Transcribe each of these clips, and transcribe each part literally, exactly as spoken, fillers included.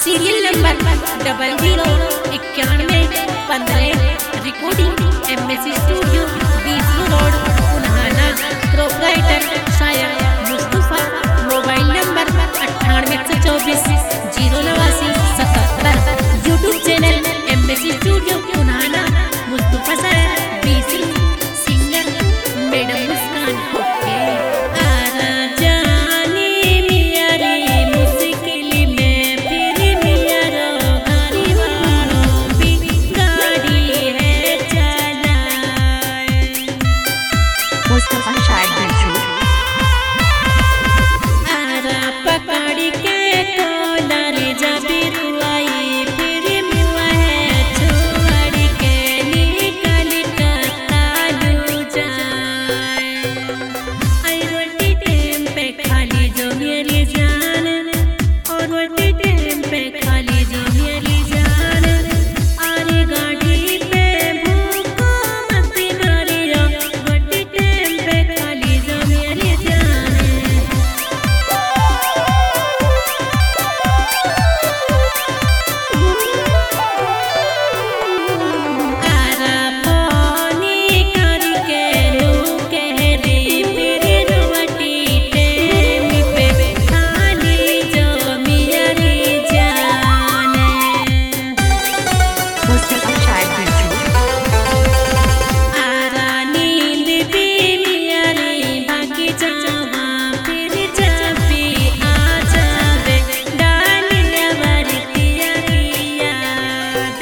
serial number double zero इक्यानवे पंद्रह recording M S studio B C road उन्हाना proprietor Shayar Mustafa mobile number अट्ठानवे एक सौ चौबीस जीरो नवासी सतहत्तर YouTube channel M S studio उन्हाना Mustafa Shayar B C singer madam Muskan okay Mustafa Shayar B C Ara पकड़ी के कॉलर जबी रुआई फिर मिला है छोड़ के निकल तालू जाए आई रोटी टेम पे खाली जो मेरी जान और रोटी टेम पे खाली जो मेरी जान आरी गाड़ी पे भूखो मत मारिया रोटी टेम पे खाली जो मेरी जान आरा पानी करके लो कह रे फिर रोटी टेम पे खाली जो मेरी जान मुस्तफा शायर बीसी आरा नींद भी मेरी भागी जावा फिर जब भी आ जावे डालिया वरतिया की याद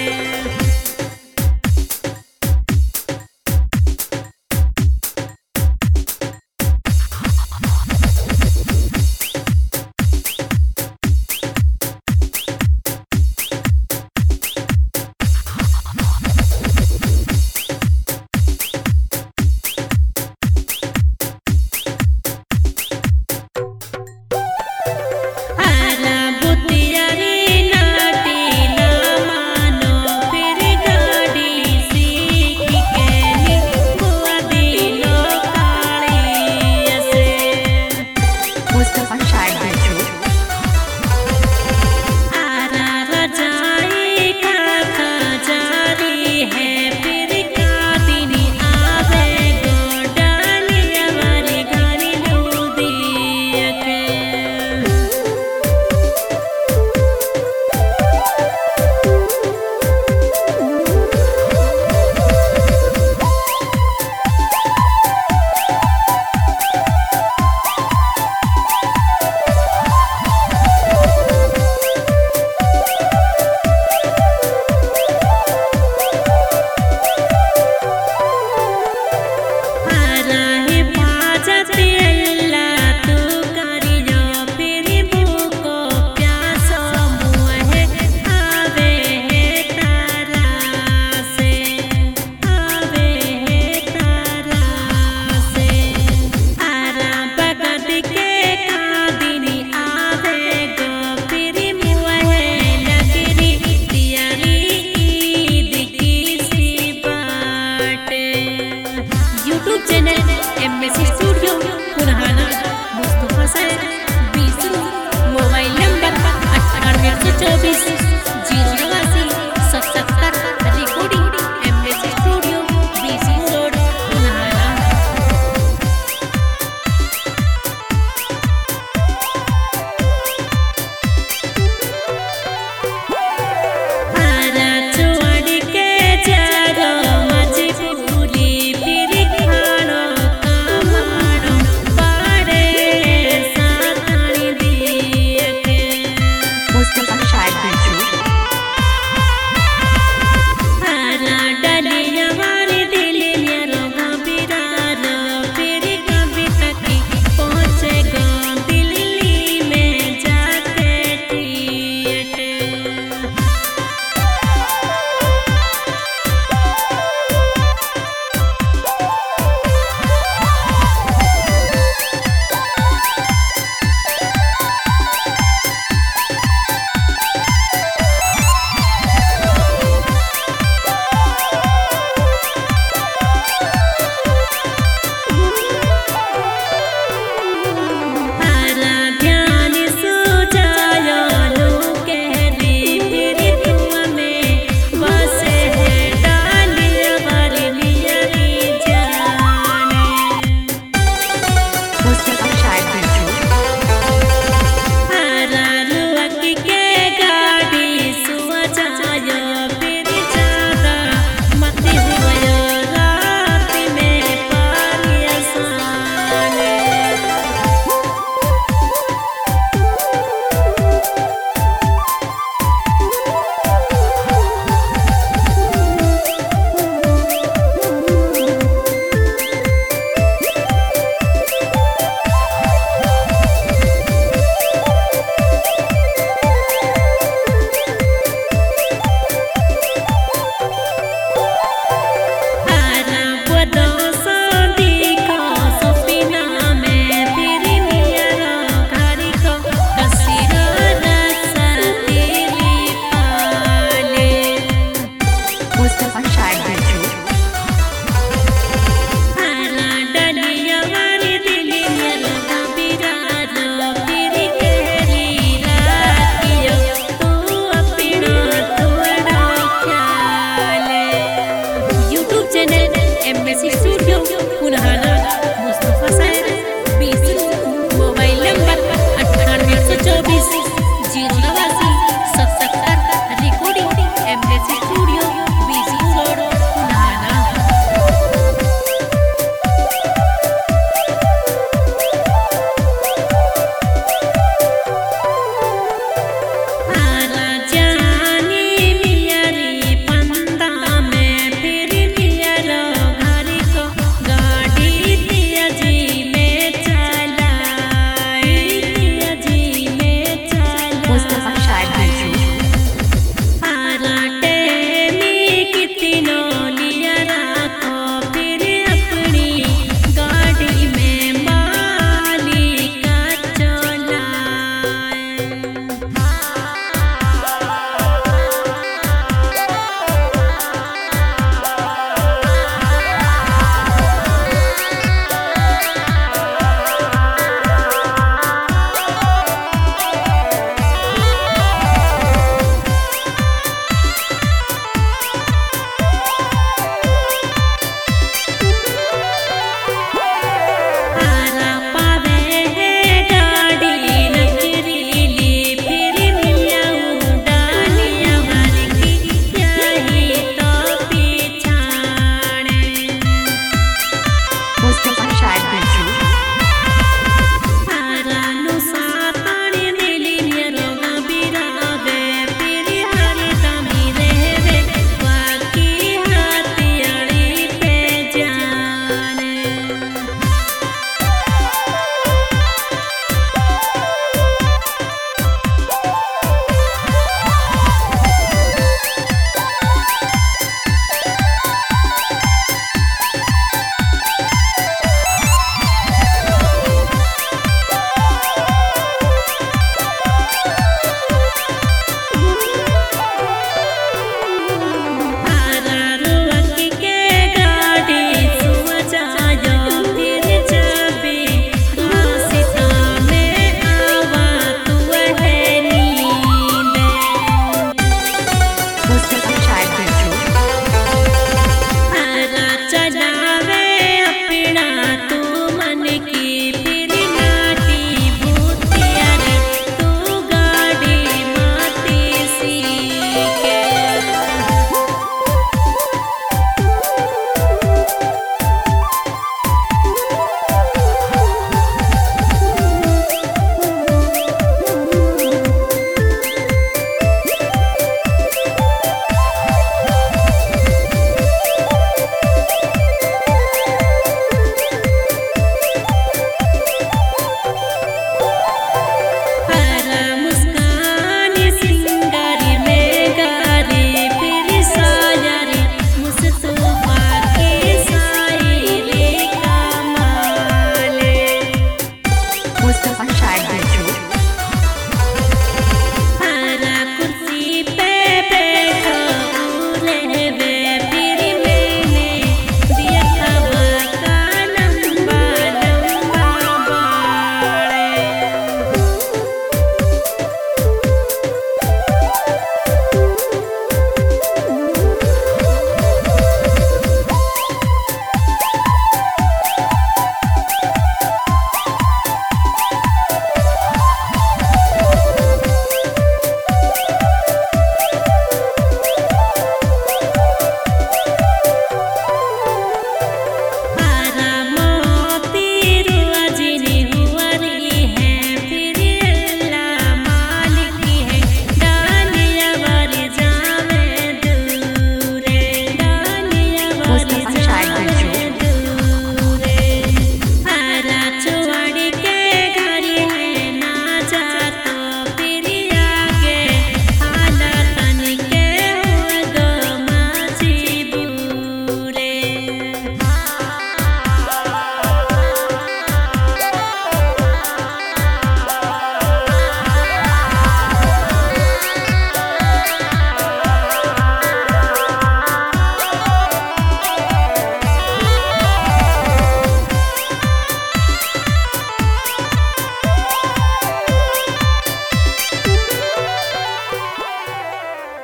आरा बुतिया रे नाटी ना मानो फिर गाड़ी सीख के नी बुआ दिलो काली से मुस्तफा शायर बीसी